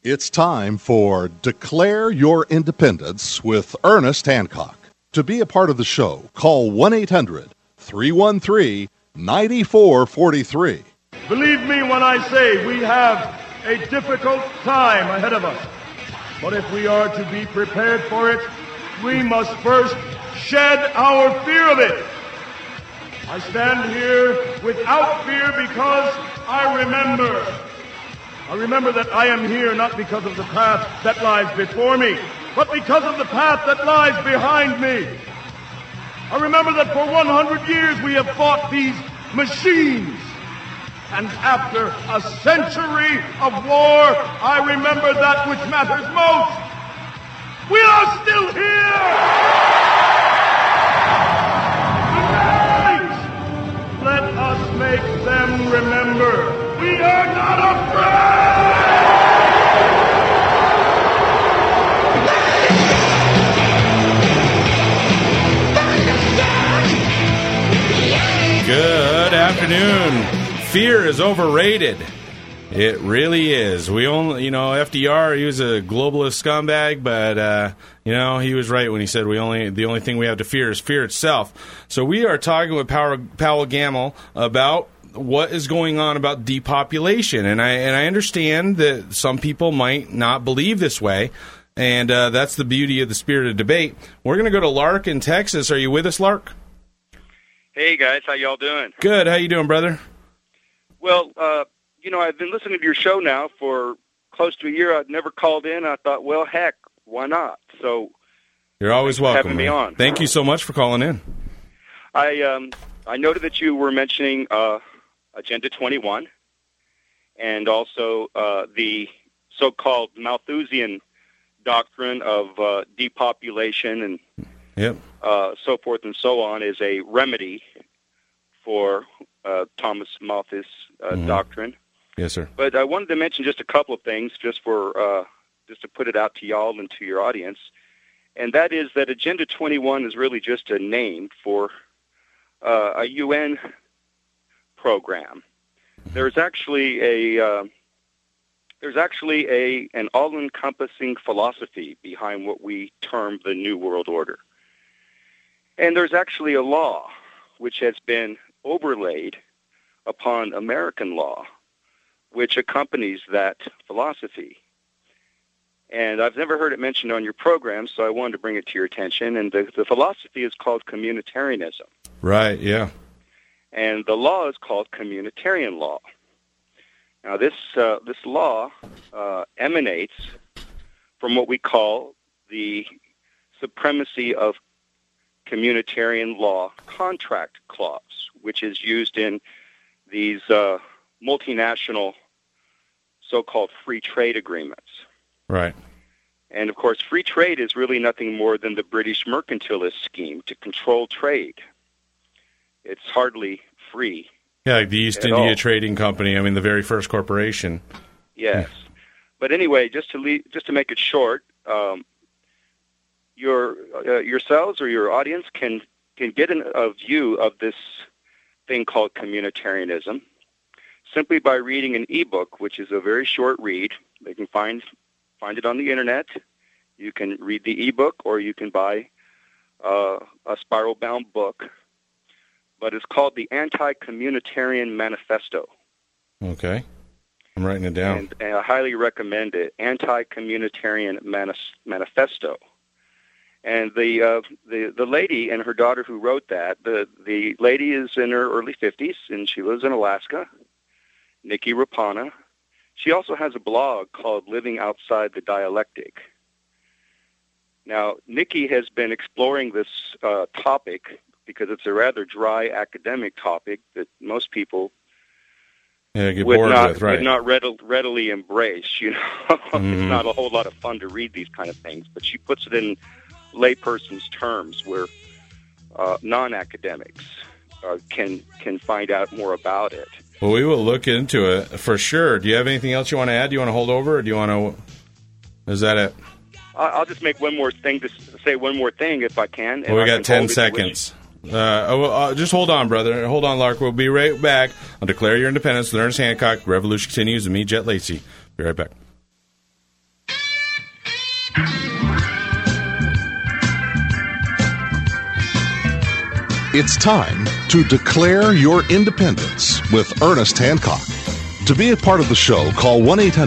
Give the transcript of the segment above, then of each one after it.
It's time for Declare Your Independence with Ernest Hancock. To be a part of the show, call 1-800-313-9443. Believe me when I say we have a difficult time ahead of us. But if we are to be prepared for it, we must first shed our fear of it. I stand here without fear because I remember that I am here not because of the path that lies before me, but because of the path that lies behind me. I remember that for 100 years we have fought these machines. And after a century of war, I remember that which matters most. We are still here! Tonight, let us make them remember we are not afraid! Good afternoon. Fear is overrated. It really is. We only, FDR, he was a globalist scumbag, but, he was right when he said the only thing we have to fear is fear itself. So we are talking with Powell Gamble about what is going on about depopulation. And I understand that some people might not believe this way, and that's the beauty of the spirit of debate. We're going to go to Lark in Texas. Are you with us, Lark? Hey, guys. How y'all doing? Good. How you doing, brother? Well, I've been listening to your show now for close to a year. I'd never called in. I thought, well, heck, why not? So you're always welcome. Having me on. Thank you so much for calling in. I noted that you were mentioning Agenda 21 and also the so-called Malthusian doctrine of depopulation and so forth and so on is a remedy for Thomas Malthus doctrine. Yes, sir. But I wanted to mention just a couple of things just to put it out to y'all and to your audience. And that is that Agenda 21 is really just a name for a UN program. There's actually an all-encompassing philosophy behind what we term the New World Order. And there's actually a law which has been overlaid upon American law, which accompanies that philosophy. And I've never heard it mentioned on your program, so I wanted to bring it to your attention. And the philosophy is called communitarianism. Right, yeah. And the law is called communitarian law. Now, this law emanates from what we call the supremacy of communitarian law contract clause, which is used in these multinational so-called free trade agreements. Right. And, of course, free trade is really nothing more than the British mercantilist scheme to control trade. It's hardly free. Yeah, like the East India Trading Company, the very first corporation. Yes. But anyway, just to make it short, yourselves or your audience can get a view of this thing called communitarianism simply by reading an ebook, which is a very short read. They can find it on the internet. You can read the ebook, or you can buy a spiral-bound book. But it's called the Anti-Communitarian Manifesto. Okay. I'm writing it down. And I highly recommend it, Anti-Communitarian Manifesto. And the lady and her daughter who wrote that, the lady is in her early 50s, and she lives in Alaska, Nikki Rapana. She also has a blog called Living Outside the Dialectic. Now, Nikki has been exploring this topic because it's a rather dry academic topic that most people would not readily embrace. It's not a whole lot of fun to read these kind of things, but she puts it in layperson's terms where non-academics can find out more about it. Well, we will look into it for sure. Do you have anything else you want to add? Do you want to hold over, or do you want to? Is that it? I'll just make one more thing to say one more thing if I can. Well, we got 10 seconds. Just hold on, brother. Hold on, Lark. We'll be right back. I'll declare your independence with Ernest Hancock. Revolution continues with me, Jet Lacey. Be right back. It's time to declare your independence with Ernest Hancock. To be a part of the show, call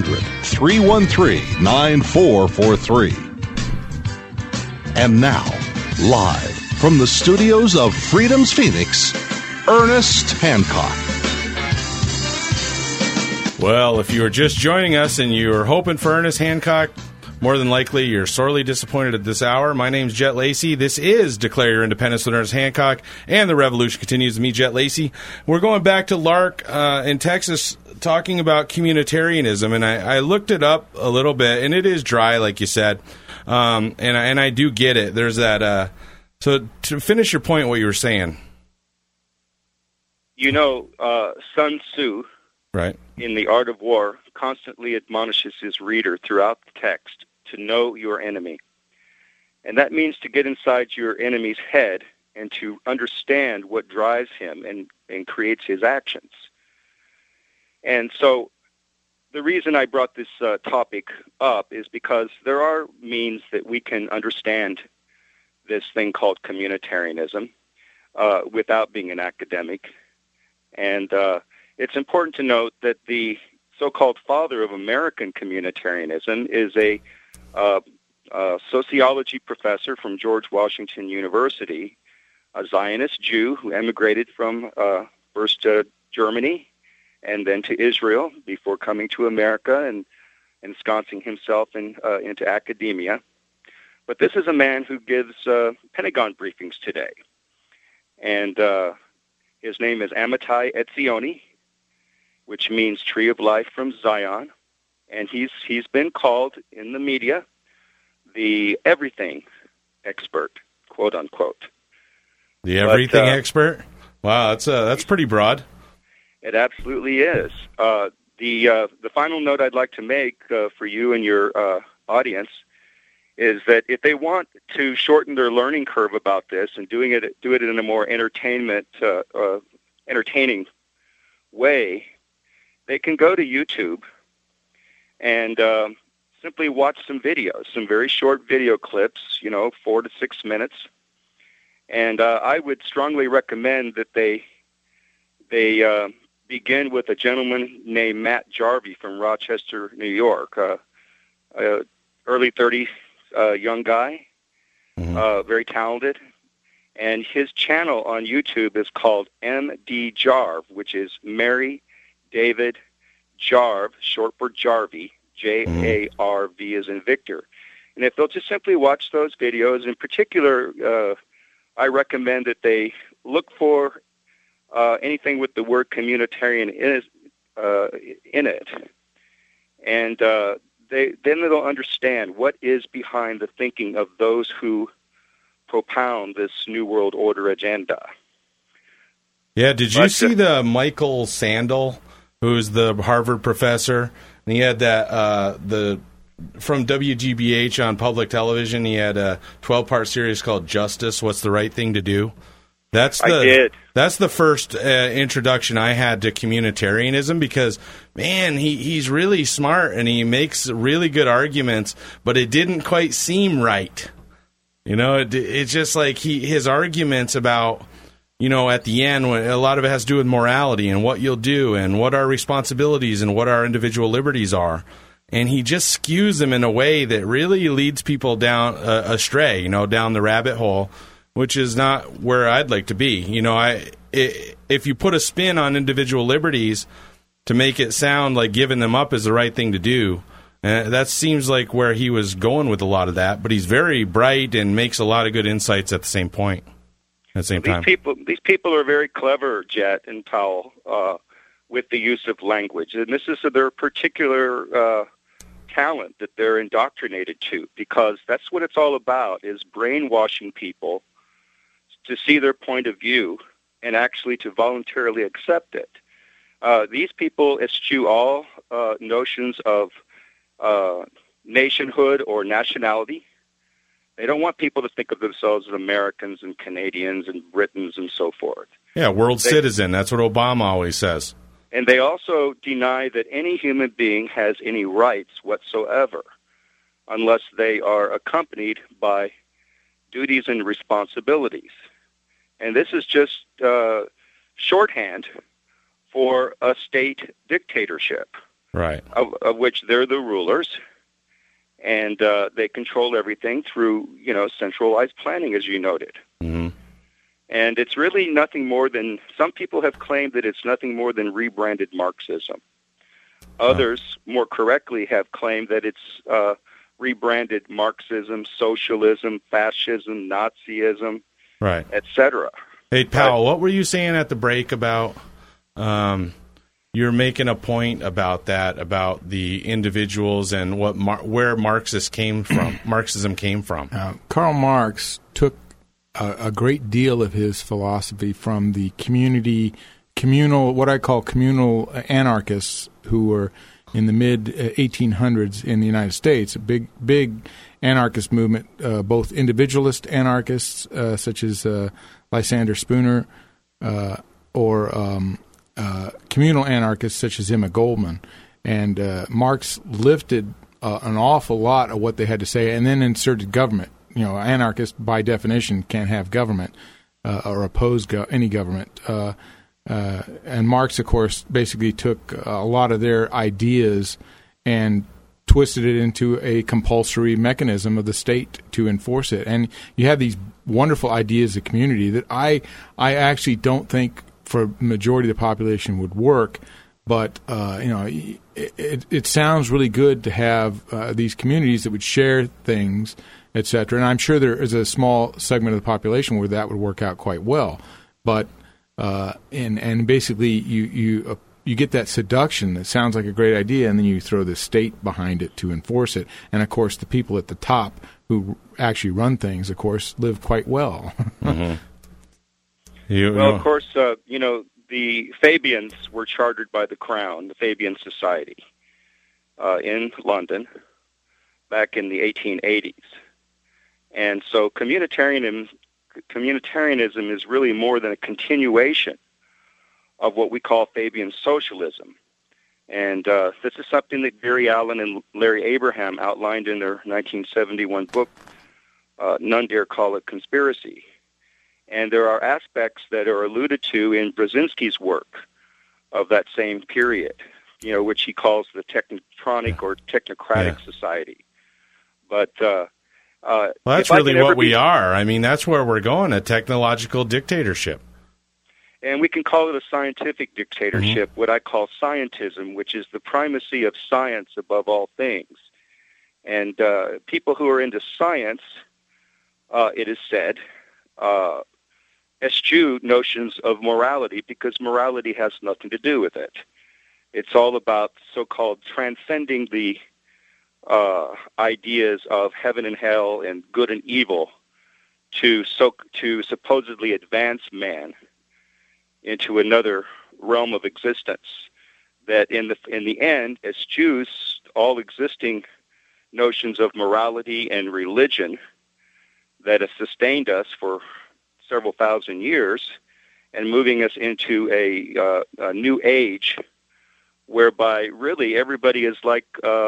1-800-313-9443. And now, live from the studios of Freedom's Phoenix, Ernest Hancock. Well, if you are just joining us and you're hoping for Ernest Hancock, more than likely you're sorely disappointed at this hour. My name's Jet Lacey. This is Declare Your Independence with Ernest Hancock, and the revolution continues with me, Jet Lacey. We're going back to Lark in Texas, talking about communitarianism, and I looked it up a little bit, and it is dry, like you said, and I do get it. There's that. So to finish your point, what you were saying. You know, Sun Tzu, right, in The Art of War, constantly admonishes his reader throughout the text to know your enemy. And that means to get inside your enemy's head and to understand what drives him and creates his actions. And so the reason I brought this topic up is because there are means that we can understand this thing called communitarianism without being an academic. And it's important to note that the so-called father of American communitarianism is a sociology professor from George Washington University, a Zionist Jew who emigrated from first to Germany and then to Israel before coming to America and ensconcing himself into academia. But this is a man who gives Pentagon briefings today. And his name is Amitai Etzioni, which means Tree of Life from Zion. And he's been called in the media the everything expert, quote unquote. The everything expert? Wow, that's pretty broad. It absolutely is. The final note I'd like to make for you and your audience is that if they want to shorten their learning curve about this and do it in a more entertaining way, they can go to YouTube and simply watch some videos, some very short video clips, 4 to 6 minutes. And I would strongly recommend that they begin with a gentleman named Matt Jarvie from Rochester, New York, early 30s young guy, very talented. And his channel on YouTube is called MD Jarve, which is Mary David Jarve, short for Jarvie, J-A-R-V as in Victor. And if they'll just simply watch those videos, in particular, I recommend that they look for anything with the word communitarian in it. And then they'll understand what is behind the thinking of those who propound this New World Order agenda. Yeah, did you see the Michael Sandel, who's the Harvard professor? And he had that from WGBH on public television. He had a 12-part series called Justice: What's the Right Thing to Do? That's the first introduction I had to communitarianism, because, man, he's really smart and he makes really good arguments, but it didn't quite seem right. It's just like his arguments about, at the end, when a lot of it has to do with morality and what you'll do and what our responsibilities and what our individual liberties are. And he just skews them in a way that really leads people down astray, down the rabbit hole, which is not where I'd like to be. If you put a spin on individual liberties to make it sound like giving them up is the right thing to do, that seems like where he was going with a lot of that. But he's very bright and makes a lot of good insights at the same point. At the same time, these people are very clever, Jet and Powell, with the use of language, and this is their particular talent that they're indoctrinated to, because that's what it's all about: is brainwashing people to see their point of view and actually to voluntarily accept it. These people eschew all notions of nationhood or nationality. They don't want people to think of themselves as Americans and Canadians and Britons and so forth. Yeah, world citizen. That's what Obama always says. And they also deny that any human being has any rights whatsoever. unless they are accompanied by duties and responsibilities. And this is just shorthand for a state dictatorship, right? Of which they're the rulers, and they control everything through, centralized planning, as you noted. Mm-hmm. And it's really nothing more than, some people have claimed that it's nothing more than rebranded Marxism. Others, more correctly, have claimed that it's rebranded Marxism, socialism, fascism, Nazism, right, etc. Hey, Powell, what were you saying at the break about? You're making a point about that, about the individuals and where Marxism came from. Karl Marx took a great deal of his philosophy from the communal, what I call communal anarchists who were in the mid-1800s in the United States, a big anarchist movement, both individualist anarchists such as Lysander Spooner or communal anarchists such as Emma Goldman. And Marx lifted an awful lot of what they had to say and then inserted government. Anarchists, by definition, can't have government or oppose any government. And Marx, of course, basically took a lot of their ideas and twisted it into a compulsory mechanism of the state to enforce it. And you have these wonderful ideas of community that I actually don't think for the majority of the population would work. But, it sounds really good to have these communities that would share things, et cetera. And I'm sure there is a small segment of the population where that would work out quite well. But and basically you get that seduction that sounds like a great idea, and then you throw the state behind it to enforce it. And, of course, the people at the top who actually run things, of course, live quite well. Mm-hmm. Of course, the Fabians were chartered by the Crown, the Fabian Society, in London back in the 1880s. And so communitarianism is really more than a continuation of what we call Fabian socialism. And this is something that Gary Allen and Larry Abraham outlined in their 1971 book, None Dare Call It Conspiracy. And there are aspects that are alluded to in Brzezinski's work of that same period, which he calls the technotronic or technocratic society. But well, that's really what we are. I mean, that's where we're going, a technological dictatorship. And we can call it a scientific dictatorship, what I call scientism, which is the primacy of science above all things. And people who are into science, it is said, eschew notions of morality because morality has nothing to do with it. It's all about so-called transcending the ideas of heaven and hell and good and evil to supposedly advance man into another realm of existence that in the end eschews all existing notions of morality and religion that have sustained us for several thousand years and moving us into a new age whereby really everybody is like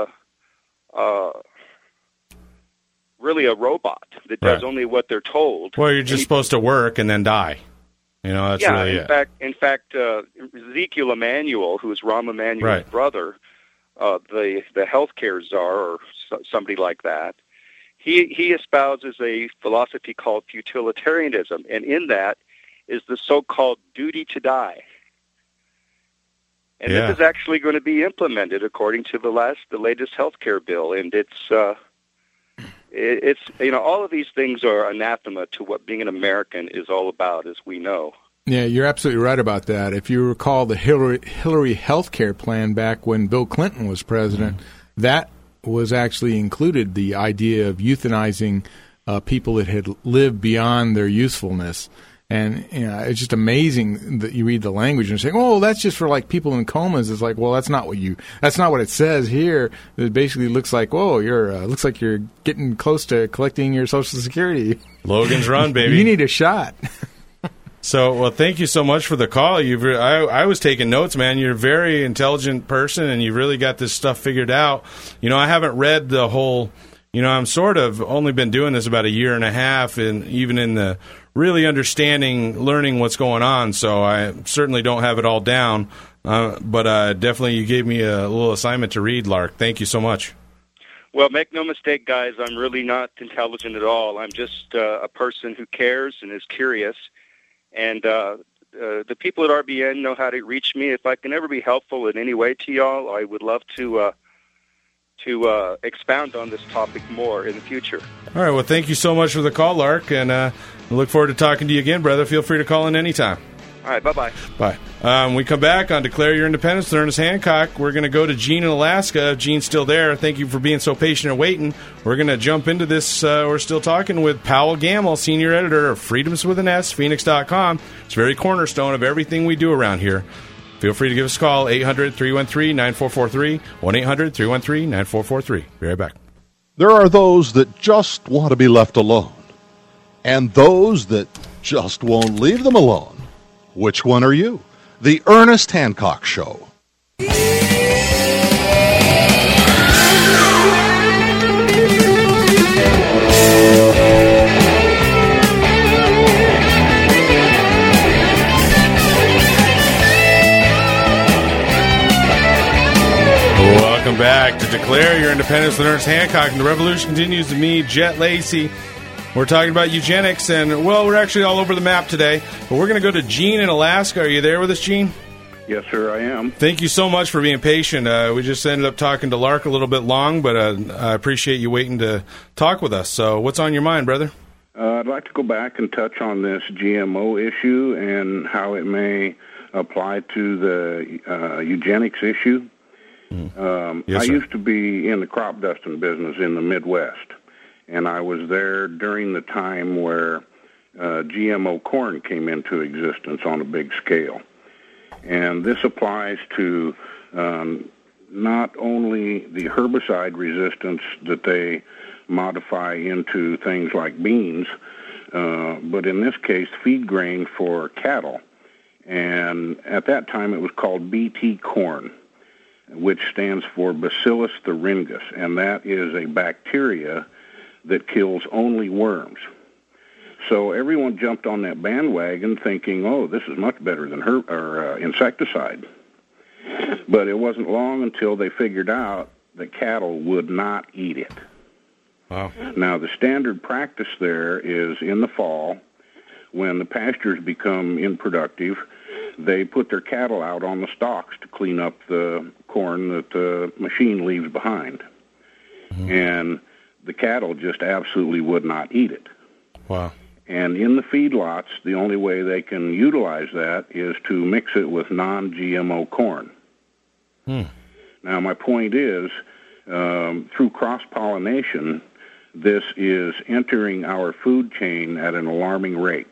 really a robot that does only what they're told. Well, you're just supposed to work and then die. That's really it. In fact, Ezekiel Emanuel, who is Rahm Emanuel's brother, the healthcare czar or somebody like that, he espouses a philosophy called utilitarianism, and in that is the so-called duty to die. And this is actually going to be implemented according to the latest healthcare bill, and it's all of these things are anathema to what being an American is all about, as we know. Yeah, you're absolutely right about that. If you recall the Hillary health care plan back when Bill Clinton was president, that was actually included the idea of euthanizing people that had lived beyond their usefulness. And it's just amazing that you read the language and say, "Oh, that's just for like people in comas." It's like, well, that's not what it says here. It basically looks like, "Whoa, looks like you're getting close to collecting your Social Security." Logan's Run, baby. You need a shot. So, well, thank you so much for the call. I was taking notes, man. You're a very intelligent person, and you really got this stuff figured out. I haven't read the whole I'm sort of only been doing this about a year and a half, and even in the really learning what's going on. So I certainly don't have it all down, but definitely you gave me a little assignment to read, Lark. Thank you so much. Well, make no mistake, guys, I'm really not intelligent at all. I'm just a person who cares and is curious. And the people at RBN know how to reach me. If I can ever be helpful in any way to y'all, I would love to expound on this topic more in the future. All right. Well, thank you so much for the call, Lark, and I look forward to talking to you again, brother. Feel free to call in anytime. All right. Bye-bye. Bye. When we come back on Declare Your Independence with Ernest Hancock, we're going to go to Gene in Alaska. If Gene's still there, thank you for being so patient and waiting. We're going to jump into this. We're still talking with Powell Gamble, senior editor of freedomswithanS.Phoenix.com. It's very cornerstone of everything we do around here. Feel free to give us a call, 800-313-9443, 1-800-313-9443. Be right back. There are those that just want to be left alone, and those that just won't leave them alone. Which one are you? The Ernest Hancock Show. Welcome back to Declare Your Independence with Ernest Hancock, and the revolution continues to me, Jet Lacey. We're talking about eugenics, and, well, we're actually all over the map today, but we're going to go to Gene in Alaska. Are you there with us, Gene? Yes, sir, I am. Thank you so much for being patient. We just ended up talking to Lark a little bit long, but I appreciate you waiting to talk with us. So what's on your mind, brother? I'd like to go back and touch on this GMO issue and how it may apply to the eugenics issue. Yes, I sir. used to be in the crop dusting business in the Midwest, and I was there during the time where GMO corn came into existence on a big scale. And this applies to not only the herbicide resistance that they modify into things like beans, but in this case, feed grain for cattle. And at that time, it was called BT corn, which stands for Bacillus thuringus, and that is a bacteria that kills only worms. So everyone jumped on that bandwagon thinking, oh, this is much better than insecticide. But it wasn't long until they figured out that cattle would not eat it. Wow. Now, the standard practice there is in the fall, when the pastures become unproductive, they put their cattle out on the stalks to clean up the corn that the machine leaves behind. Mm-hmm. And the cattle just absolutely would not eat it. Wow. And in the feedlots, the only way they can utilize that is to mix it with non-GMO corn. Now, my point is, through cross-pollination, this is entering our food chain at an alarming rate.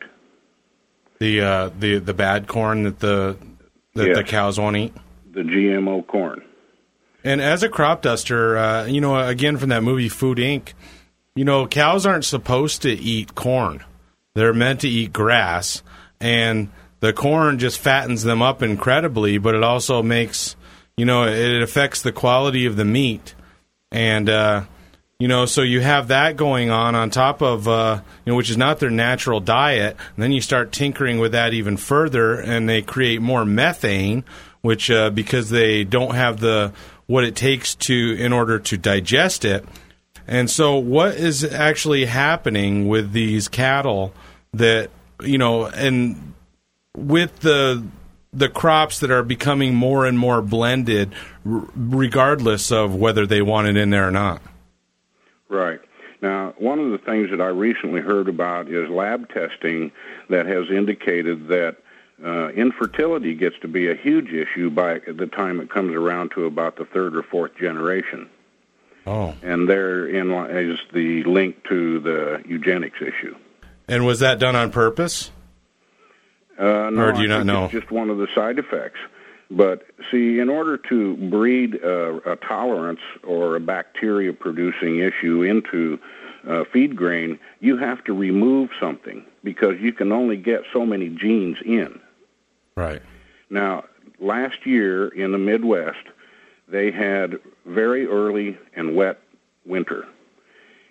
The bad corn that the cows won't eat? The GMO corn. And as a crop duster, again from that movie Food Inc., cows aren't supposed to eat corn. They're meant to eat grass, and the corn just fattens them up incredibly, but it also makes, it affects the quality of the meat. And, so you have that going on top of, which is not their natural diet. And then you start tinkering with that even further, and they create more methane, which, because they don't have what it takes in order to digest it. And so what is actually happening with these cattle that, and with the crops that are becoming more and more blended, regardless of whether they want it in there or not? Right. Now, one of the things that I recently heard about is lab testing that has indicated that infertility gets to be a huge issue by the time it comes around to about the third or fourth generation. Oh. And therein is the link to the eugenics issue. And was that done on purpose? No, or do you not know? It's just one of the side effects. But, see, in order to breed a tolerance or a bacteria-producing issue into feed grain, you have to remove something because you can only get so many genes in. Right. Now, last year in the Midwest, they had very early and wet winter.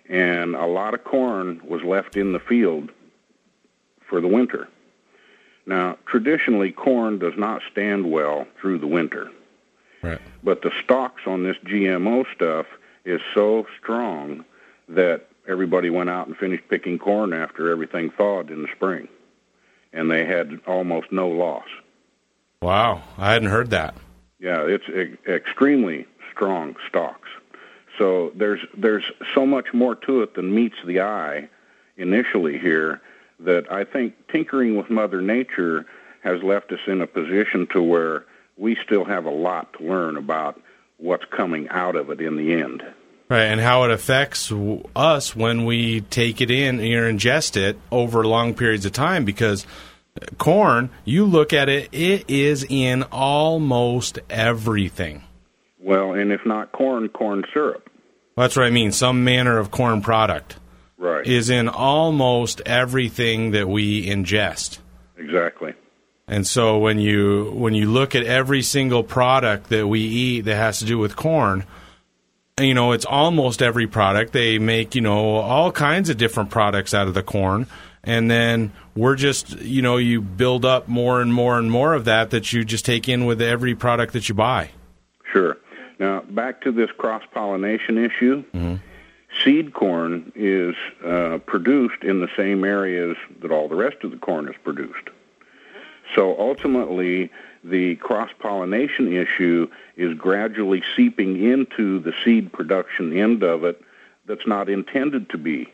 and a lot of corn was left in the field for the winter. Now, traditionally, corn does not stand well through the winter. Right. But the stalks on this GMO stuff is so strong that everybody went out and finished picking corn after everything thawed in the spring. And they had almost no loss. Wow, I hadn't heard that. Yeah, it's extremely strong stalks. So there's so much more to it than meets the eye initially here that I think tinkering with Mother Nature has left us in a position to where we still have a lot to learn about what's coming out of it in the end. Right, and how it affects us when we take it in or ingest it over long periods of time, because corn, you look at it, it is in almost everything. Well, and if not corn, corn syrup. That's what I mean. Some manner of corn product is in almost everything that we ingest. Exactly. And so when you look at every single product that we eat that has to do with corn, you know, it's almost every product. They make, you know, all kinds of different products out of the corn. And then we're just, you know, you build up more and more and more of that you just take in with every product that you buy. Sure. Now, back to this cross-pollination issue. Mm-hmm. Seed corn is produced in the same areas that all the rest of the corn is produced. So ultimately, the cross-pollination issue is gradually seeping into the seed production end of it that's not intended to be.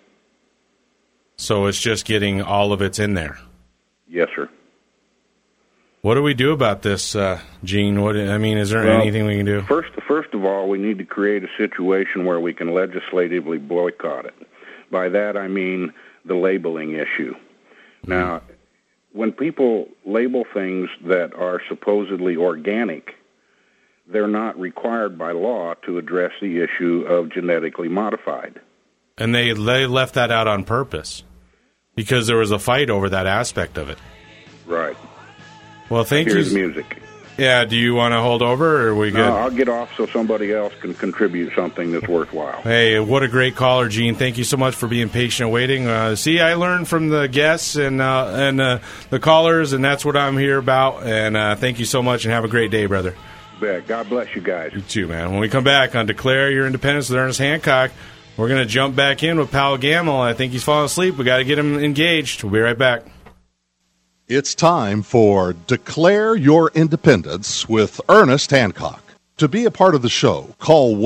So it's just getting all of it's in there. Yes, sir. What do we do about this, Gene? Is there anything we can do? First of all, we need to create a situation where we can legislatively boycott it. By that, I mean the labeling issue. Mm-hmm. Now, when people label things that are supposedly organic, they're not required by law to address the issue of genetically modified. And they left that out on purpose because there was a fight over that aspect of it. Right. Well, thank you. Here's music. Yeah, do you want to hold over, or are we good? No, I'll get off so somebody else can contribute something that's worthwhile. Hey, what a great caller, Gene. Thank you so much for being patient and waiting. See, I learned from the guests and the callers, and that's what I'm here about. And thank you so much, and have a great day, brother. Yeah, God bless you guys. You too, man. When we come back on Declare Your Independence with Ernest Hancock, we're going to jump back in with Powell Gamble. I think he's falling asleep. We got to get him engaged. We'll be right back. It's time for Declare Your Independence with Ernest Hancock. To be a part of the show, call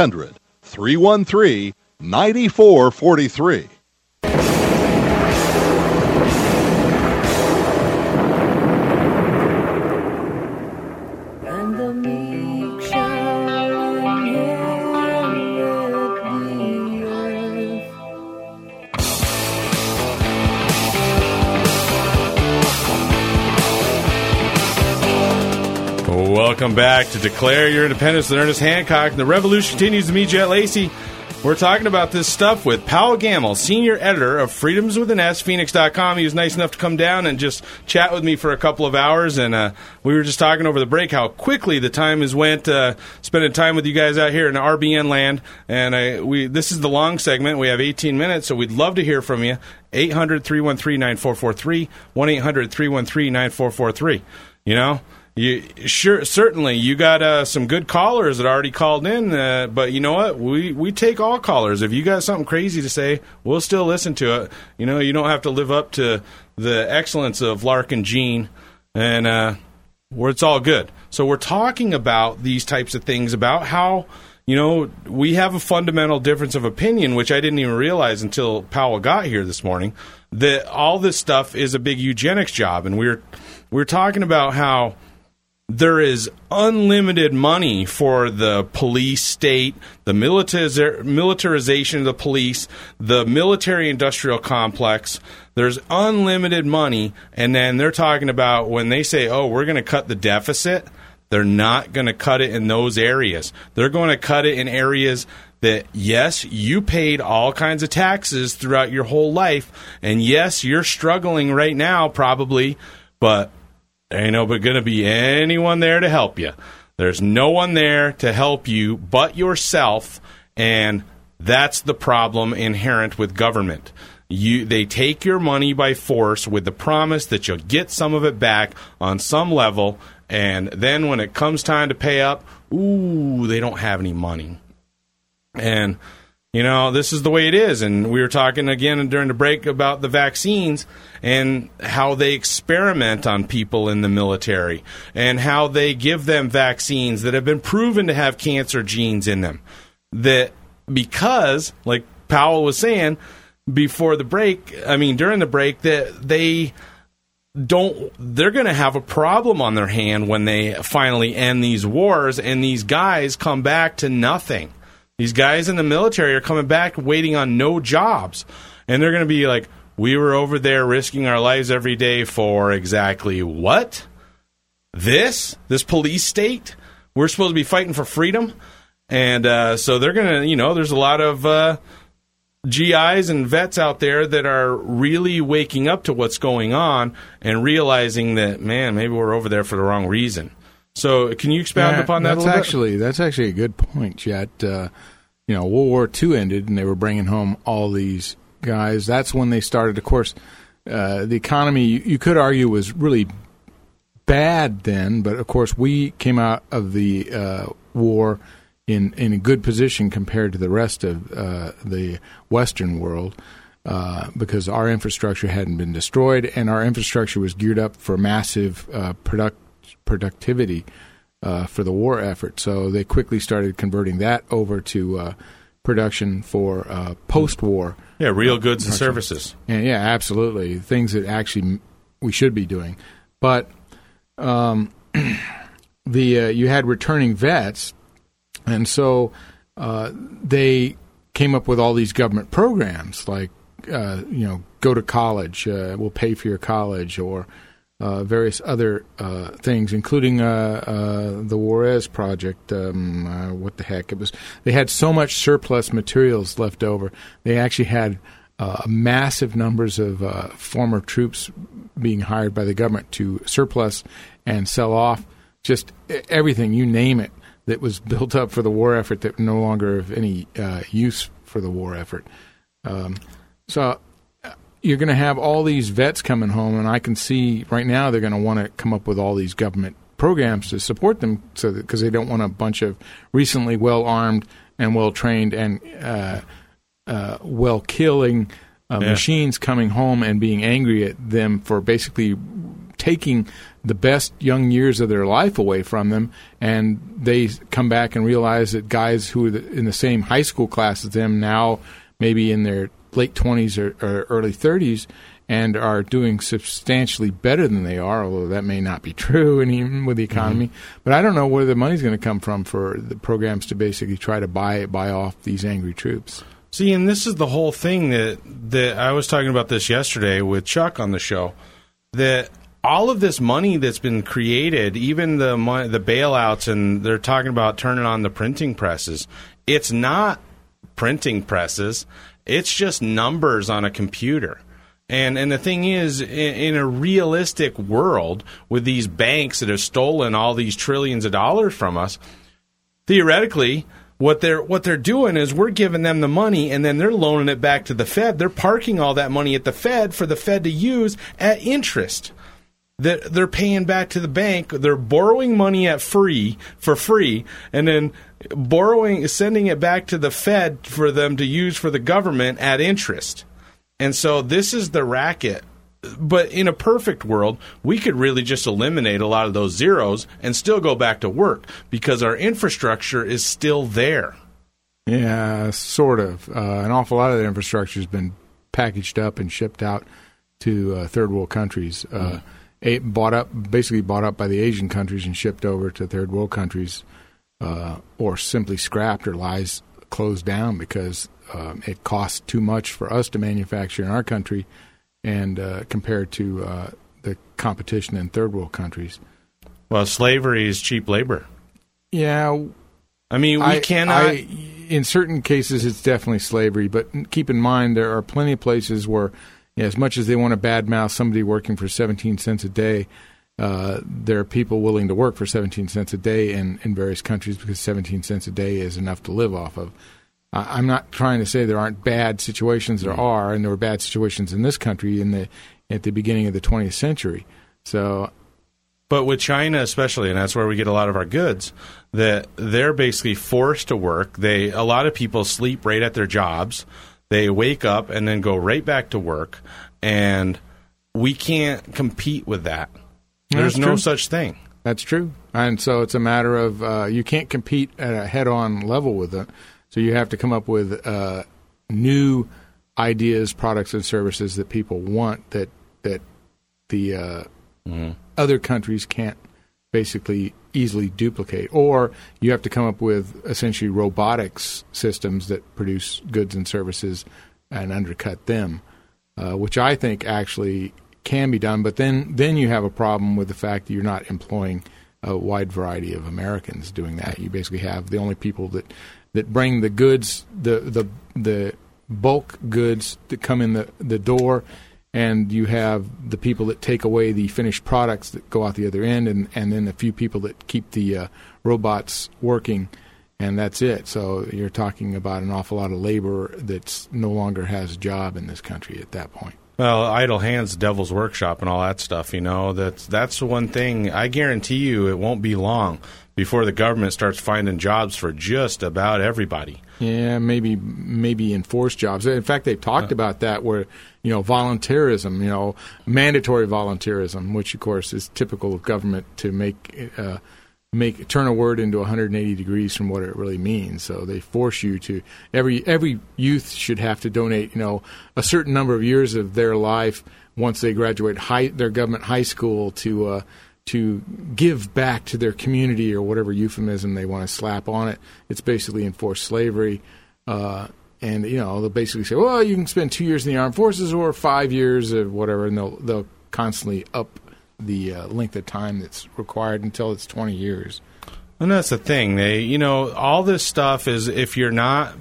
1-800-313-9443. And the meek shall inherit the earth. Welcome back to Declare Your Independence with Ernest Hancock. The revolution continues. To me, Jet Lacey. We're talking about this stuff with Powell Gamble, senior editor of freedomswithanS, Phoenix.com. He was nice enough to come down and just chat with me for a couple of hours, and we were just talking over the break how quickly the time has went, spending time with you guys out here in RBN land. And this is the long segment. We have 18 minutes, so we'd love to hear from you. 800-313-9443, 1-800-313-9443. You know? Certainly, you got some good callers that already called in, but you know what? We take all callers. If you got something crazy to say, we'll still listen to it. You know, you don't have to live up to the excellence of Lark and Gene, and where it's all good. So we're talking about these types of things, about how, you know, we have a fundamental difference of opinion, which I didn't even realize until Powell got here this morning, that all this stuff is a big eugenics job. And we're talking about how there is unlimited money for the police state, the militarization of the police, the military-industrial complex. There's unlimited money, and then they're talking about when they say, oh, we're going to cut the deficit, they're not going to cut it in those areas. They're going to cut it in areas that, yes, you paid all kinds of taxes throughout your whole life, and yes, you're struggling right now probably, but ain't nobody going to be anyone there to help you. There's no one there to help you but yourself, and That's the problem inherent with government. They take your money by force with the promise that you'll get some of it back on some level, and then when it comes time to pay up, they don't have any money. And, this is the way it is. And we were talking again during the break about the vaccines and how they experiment on people in the military and how they give them vaccines that have been proven to have cancer genes in them. That because, like Powell was saying during the break, that they're going to have a problem on their hand when they finally end these wars and these guys come back to nothing. These guys in the military are coming back waiting on no jobs. And they're going to be like, we were over there risking our lives every day for exactly what? This police state? We're supposed to be fighting for freedom? And so they're going to, there's a lot of GIs and vets out there that are really waking up to what's going on and realizing that, man, maybe we're over there for the wrong reason. So can you expound upon that a little bit? That's actually a good point, Jet. World War II ended, and they were bringing home all these guys. That's when they started, of course, the economy, you could argue, was really bad then, but, of course, we came out of the war in a good position compared to the rest of the Western world because our infrastructure hadn't been destroyed, and our infrastructure was geared up for massive productivity for the war effort. So they quickly started converting that over to production for post-war. Yeah, real goods and services. Yeah, absolutely. Things that actually we should be doing. But you had returning vets, and so they came up with all these government programs like, go to college, we'll pay for your college, or various other things, including the Juarez project. What the heck? They had so much surplus materials left over. They actually had massive numbers of former troops being hired by the government to surplus and sell off just everything, you name it, that was built up for the war effort that no longer of any use for the war effort. So you're going to have all these vets coming home, and I can see right now they're going to want to come up with all these government programs to support them, because they don't want a bunch of recently well-armed and well-trained and well-killing machines coming home and being angry at them for basically taking the best young years of their life away from them, and they come back and realize that guys who are in the same high school class as them now, maybe in their late 20s or early 30s, and are doing substantially better than they are, although that may not be true, and even with the economy. Mm-hmm. But I don't know where the money's going to come from for the programs to basically try to buy off these angry troops. See, and this is the whole thing that I was talking about this yesterday with Chuck on the show, that all of this money that's been created, even the bailouts, and they're talking about turning on the printing presses, it's not printing presses. It's just numbers on a computer. And the thing is, in a realistic world, with these banks that have stolen all these trillions of dollars from us, theoretically, what they're doing is we're giving them the money, and then they're loaning it back to the Fed. They're parking all that money at the Fed for the Fed to use at interest. They're paying back to the bank. They're borrowing money for free, and then sending it back to the Fed for them to use for the government at interest. And so this is the racket. But in a perfect world, we could really just eliminate a lot of those zeros and still go back to work because our infrastructure is still there. Yeah, sort of. An awful lot of the infrastructure has been packaged up and shipped out to third world countries. Bought up by the Asian countries and shipped over to third world countries, or simply scrapped or lies closed down because it costs too much for us to manufacture in our country, and compared to the competition in third world countries. Well, slavery is cheap labor. Yeah. I mean, we cannot... in certain cases, it's definitely slavery, but keep in mind there are plenty of places where, as much as they want to badmouth somebody working for 17 cents a day, there are people willing to work for 17 cents a day in various countries because 17 cents a day is enough to live off of. I'm not trying to say there aren't bad situations. There are, and there were bad situations in this country at the beginning of the 20th century. So, but with China especially, and that's where we get a lot of our goods, that they're basically forced to work. A lot of people sleep right at their jobs. They wake up and then go right back to work, and we can't compete with that. There's no such thing. That's true. And so it's a matter of you can't compete at a head-on level with it. So you have to come up with new ideas, products, and services that people want that the other countries can't basically easily duplicate. Or you have to come up with essentially robotics systems that produce goods and services and undercut them, which I think actually can be done. But then you have a problem with the fact that you're not employing a wide variety of Americans doing that. You basically have the only people that bring the goods, the bulk goods that come in the door, and you have the people that take away the finished products that go out the other end, and then a few people that keep the robots working, and that's it. So you're talking about an awful lot of labor that's no longer has a job in this country at that point. Well, idle hands, devil's workshop, and all that stuff. That's one thing. I guarantee you, it won't be long before the government starts finding jobs for just about everybody. Yeah, maybe enforced jobs. In fact, they've talked about that, where volunteerism, mandatory volunteerism, which of course is typical of government to turn a word into 180 degrees from what it really means. So they force you to every youth should have to donate a certain number of years of their life once they graduate their government high school to give back to their community, or whatever euphemism they want to slap on it. It's basically enforced slavery. And they'll basically say, well, you can spend 2 years in the armed forces or 5 years or whatever, and they'll constantly up the length of time that's required until it's 20 years. And that's the thing. All this stuff is if you're not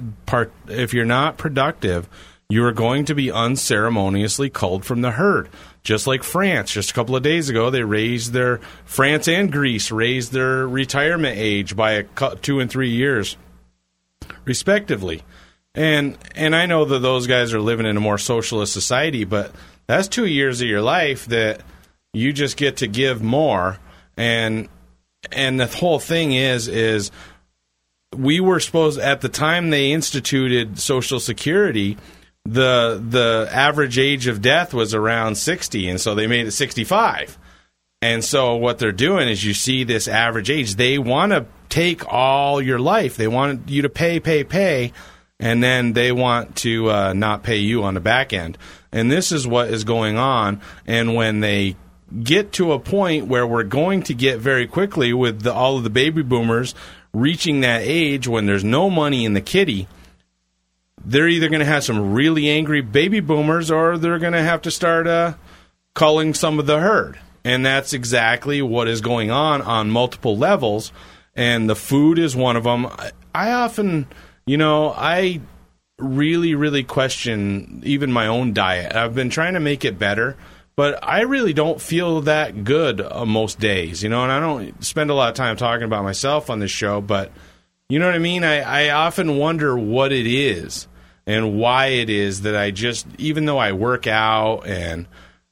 productive, you are going to be unceremoniously culled from the herd. Just like France, just a couple of days ago, France and Greece raised their retirement age by 2 and 3 years, respectively. And I know that those guys are living in a more socialist society, but that's 2 years of your life that you just get to give more. And the whole thing is we were supposed, at the time they instituted Social Security, the average age of death was around 60, and so they made it 65. And so what they're doing is, you see this average age, they want to take all your life. They want you to pay, and then they want to not pay you on the back end. And this is what is going on. And when they get to a point where we're going to get very quickly with all of the baby boomers reaching that age when there's no money in the kitty, they're either going to have some really angry baby boomers, or they're going to have to start culling some of the herd. And that's exactly what is going on multiple levels. And the food is one of them. I often, I really, really question even my own diet. I've been trying to make it better, but I really don't feel that good most days, and I don't spend a lot of time talking about myself on this show, but you know what I mean? I often wonder what it is and why it is that I just, even though I work out and,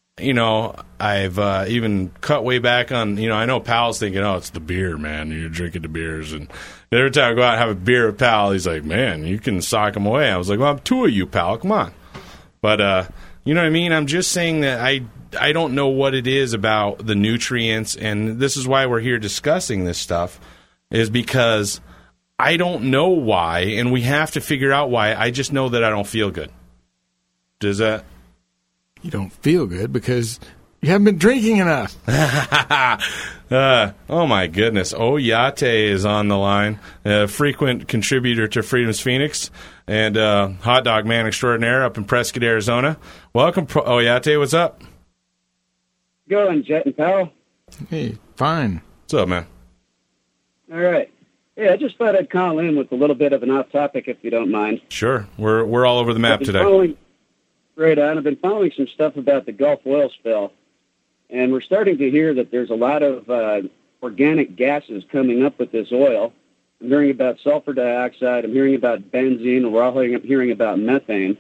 I've even cut way back on, I know Pal's thinking, oh, it's the beer, man. You're drinking the beers. And every time I go out and have a beer with Pal, he's like, man, you can sock him away. I was like, well, I'm two of you, Pal. Come on. But, you know what I mean? I'm just saying that I don't know what it is about the nutrients, and this is why we're here discussing this stuff, is because I don't know why, and we have to figure out why. I just know that I don't feel good. Does that? You don't feel good because you haven't been drinking enough. Oh, my goodness. Oyate is on the line, a frequent contributor to Freedom's Phoenix and hot dog man extraordinaire up in Prescott, Arizona. Welcome, Oyate. What's up? Going, Jet and Powell? Hey, fine. What's up, man? All right. Yeah, I just thought I'd call in with a little bit of an off topic, if you don't mind. Sure. We're all over the map today. Right on. I've been following some stuff about the Gulf oil spill, and we're starting to hear that there's a lot of organic gases coming up with this oil, I'm hearing about sulfur dioxide. I'm hearing about benzene. We're all hearing about methane.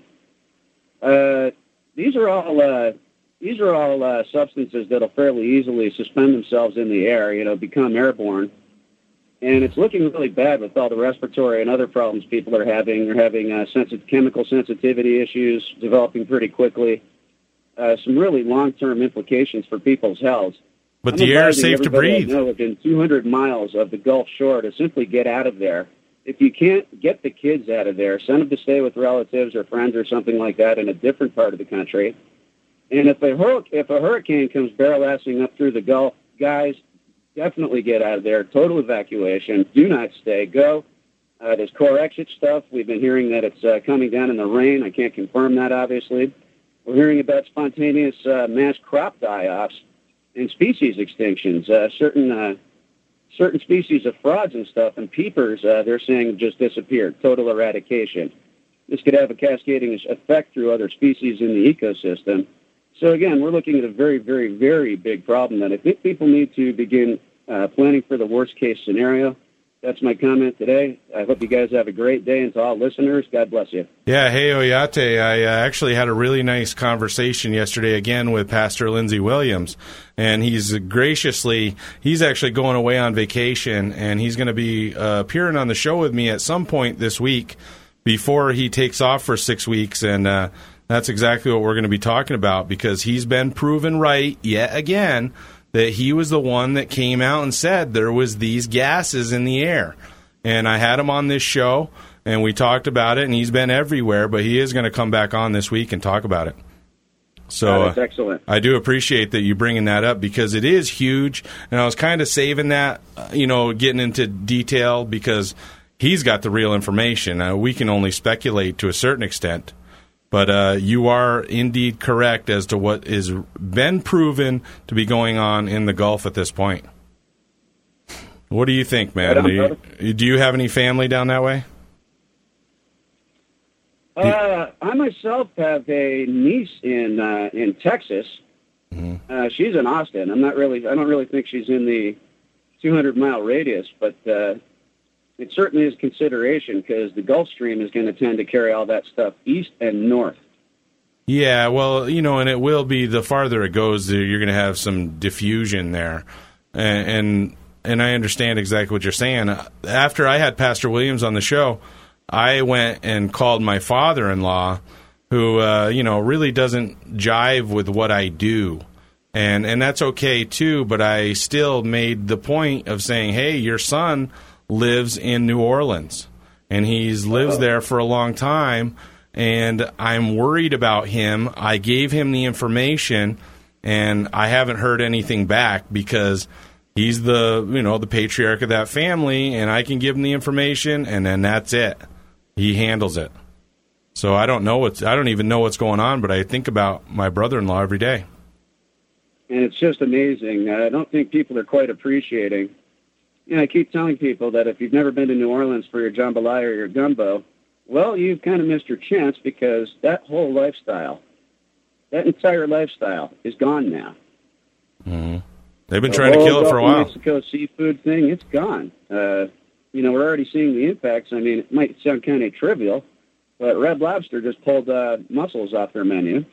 These are all substances that'll fairly easily suspend themselves in the air, become airborne. And it's looking really bad with all the respiratory and other problems people are having. They're having chemical sensitivity issues developing pretty quickly. Some really long-term implications for people's health. But the air is safe to breathe. I know within 200 miles of the Gulf Shore to simply get out of there. If you can't get the kids out of there, send them to stay with relatives or friends or something like that in a different part of the country. And if a hurricane comes barrel-assing up through the Gulf, guys, definitely get out of there. Total evacuation. Do not stay. Go. There's core exit stuff. We've been hearing that it's coming down in the rain. I can't confirm that, obviously. We're hearing about spontaneous mass crop die-offs and species extinctions. Certain species of frogs and stuff and peepers, they're saying have just disappeared. Total eradication. This could have a cascading effect through other species in the ecosystem. So again, we're looking at a very, very, very big problem that I think people need to begin planning for the worst-case scenario. That's my comment today. I hope you guys have a great day, and to all listeners, God bless you. Yeah, hey, Oyate, I actually had a really nice conversation yesterday again with Pastor Lindsey Williams, and he's actually going away on vacation, and he's going to be appearing on the show with me at some point this week before he takes off for 6 weeks, and that's exactly what we're going to be talking about, because he's been proven right yet again that he was the one that came out and said there was these gases in the air. And I had him on this show, and we talked about it, and he's been everywhere, but he is going to come back on this week and talk about it. So that's excellent. I do appreciate that you bringing that up, because it is huge, and I was kind of saving that, getting into detail, because he's got the real information. We can only speculate to a certain extent. But you are indeed correct as to what has been proven to be going on in the Gulf at this point. What do you think, man? Do you have any family down that way? I myself have a niece in Texas. Mm-hmm. She's in Austin. I don't really think she's in the 200-mile radius, but it certainly is consideration, because the Gulf Stream is going to tend to carry all that stuff east and north. Yeah, well, and it will be, the farther it goes, you're going to have some diffusion there. And I understand exactly what you're saying. After I had Pastor Williams on the show, I went and called my father-in-law, who, really doesn't jive with what I do. And that's okay, too, but I still made the point of saying, hey, your son lives in New Orleans, and he's lives there for a long time, and I'm worried about him. I gave him the information, and I haven't heard anything back, because he's the patriarch of that family, and I can give him the information, and then that's it. He handles it. So I don't even know what's going on, but I think about my brother-in-law every day. And it's just amazing. I don't think people are quite appreciating. I keep telling people that if you've never been to New Orleans for your jambalaya or your gumbo, well, you've kind of missed your chance, because that whole lifestyle, that entire lifestyle, is gone now. Mm-hmm. They've been trying to kill it for a while. The Mexico seafood thing, it's gone. We're already seeing the impacts. I mean, it might sound kind of trivial, but Red Lobster just pulled mussels off their menu.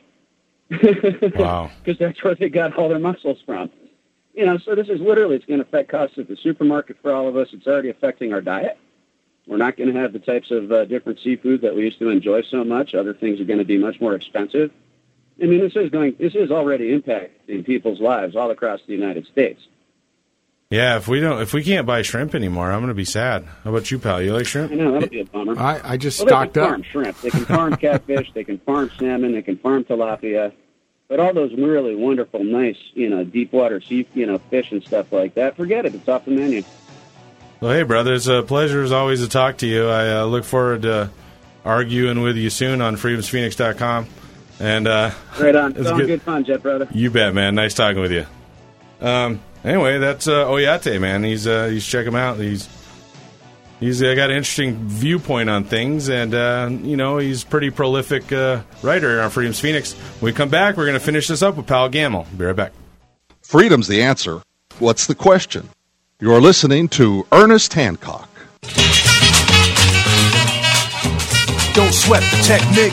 Wow. Because that's where they got all their mussels from. So this is literally, it's going to affect costs at the supermarket for all of us. It's already affecting our diet. We're not going to have the types of different seafood that we used to enjoy so much. Other things are going to be much more expensive. I mean, this is already impacting people's lives all across the United States. Yeah, if we can't buy shrimp anymore, I'm going to be sad. How about you, pal? You like shrimp? I know, that'll be a bummer. I just stocked up. They can farm shrimp. They can farm catfish. They can farm salmon. They can farm tilapia. But all those really wonderful, nice, deep water sea, fish and stuff like that, forget it. It's off the menu. Well, hey, brother, it's a pleasure as always to talk to you. I look forward to arguing with you soon on freedomsphoenix.com. And right on. It's all good fun, Jet, brother. You bet, man. Nice talking with you. Anyway, that's Oyate, man. He's check him out. He's got an interesting viewpoint on things, and he's a pretty prolific writer on Freedom's Phoenix. When we come back, we're going to finish this up with Pal Gamble. Be right back. Freedom's the answer. What's the question? You're listening to Ernest Hancock, Don't sweat the technique.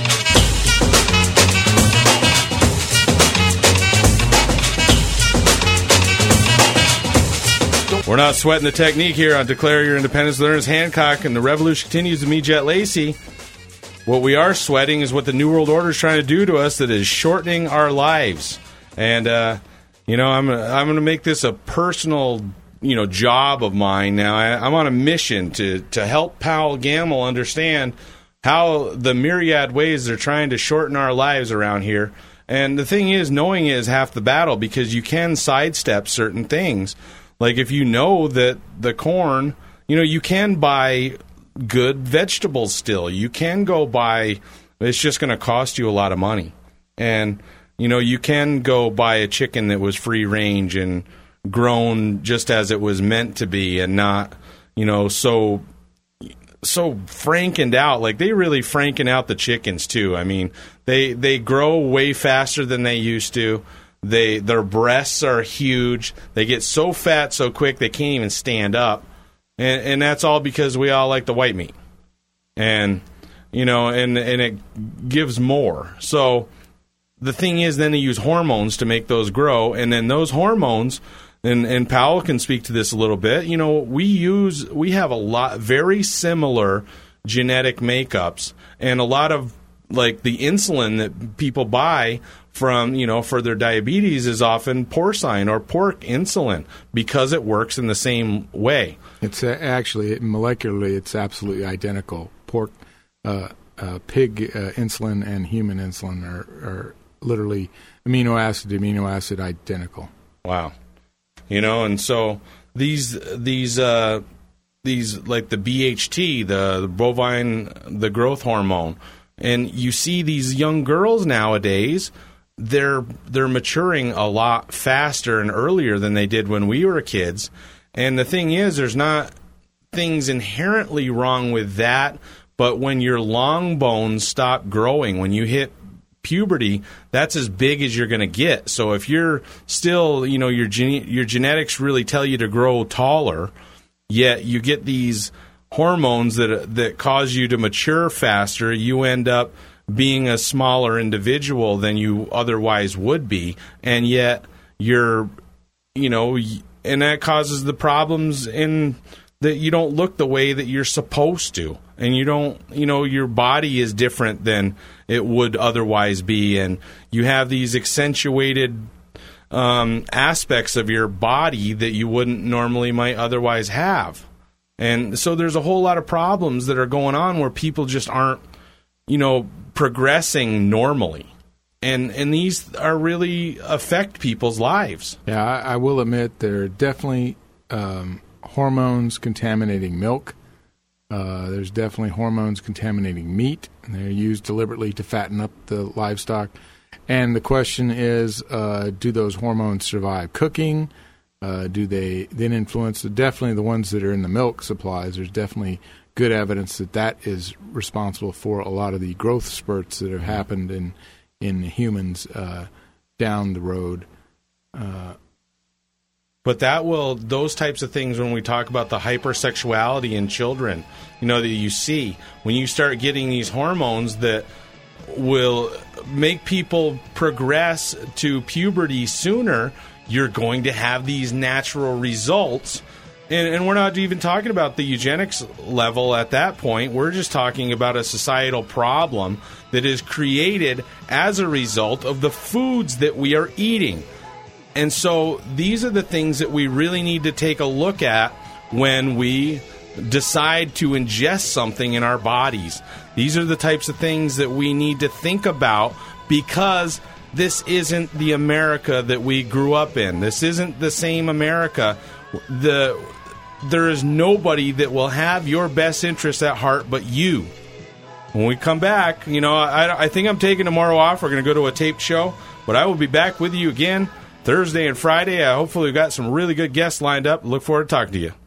We're not sweating the technique here on Declare Your Independence. Ernest Hancock, and the revolution continues with me, Jet Lacey. What we are sweating is what the New World Order is trying to do to us, that is shortening our lives. And, I'm going to make this a personal, job of mine now. I'm on a mission to help Powell Gamble understand how the myriad ways they're trying to shorten our lives around here. And the thing is, knowing is half the battle, because you can sidestep certain things. Like if you know that the corn, you can buy good vegetables still. You can go buy, it's just going to cost you a lot of money. And, you can go buy a chicken that was free range and grown just as it was meant to be, and not, so frankened out. Like, they really franken out the chickens too. I mean, they grow way faster than they used to. Their breasts are huge. They get so fat so quick they can't even stand up. And that's all because we all like the white meat. And, and it gives more. So the thing is, then they use hormones to make those grow. And then those hormones, and Powell can speak to this a little bit, we have a lot, very similar genetic makeups. And a lot of, like, the insulin that people buy from, for their diabetes is often porcine or pork insulin, because it works in the same way. It's actually, molecularly, it's absolutely identical. Pork, pig insulin and human insulin are literally amino acid identical. Wow. And so these like the BHT, the bovine, the growth hormone, and you see these young girls nowadays, they're maturing a lot faster and earlier than they did when we were kids. And the thing is, there's not things inherently wrong with that, but when your long bones stop growing, when you hit puberty, that's as big as you're going to get. So if you're still, your genetics really tell you to grow taller, yet you get these hormones that cause you to mature faster, you end up being a smaller individual than you otherwise would be, and yet you're, and that causes the problems in that you don't look the way that you're supposed to, and you don't, your body is different than it would otherwise be, and you have these accentuated aspects of your body that you wouldn't normally might otherwise have. And so there's a whole lot of problems that are going on where people just aren't, progressing normally. And these are really affect people's lives. Yeah, I will admit there are definitely hormones contaminating milk. There's definitely hormones contaminating meat, and they're used deliberately to fatten up the livestock. And the question is, do those hormones survive cooking? Do they then influence definitely the ones that are in the milk supplies? There's definitely good evidence that is responsible for a lot of the growth spurts that have happened in humans down the road. But those types of things, when we talk about the hypersexuality in children, that you see, when you start getting these hormones that will make people progress to puberty sooner, you're going to have these natural results. And we're not even talking about the eugenics level at that point. We're just talking about a societal problem that is created as a result of the foods that we are eating. And so these are the things that we really need to take a look at when we decide to ingest something in our bodies. These are the types of things that we need to think about, because this isn't the America that we grew up in. This isn't the same America. There is nobody that will have your best interests at heart but you. When we come back, I think I'm taking tomorrow off. We're going to go to a taped show, but I will be back with you again Thursday and Friday. Hopefully we've got some really good guests lined up. Look forward to talking to you.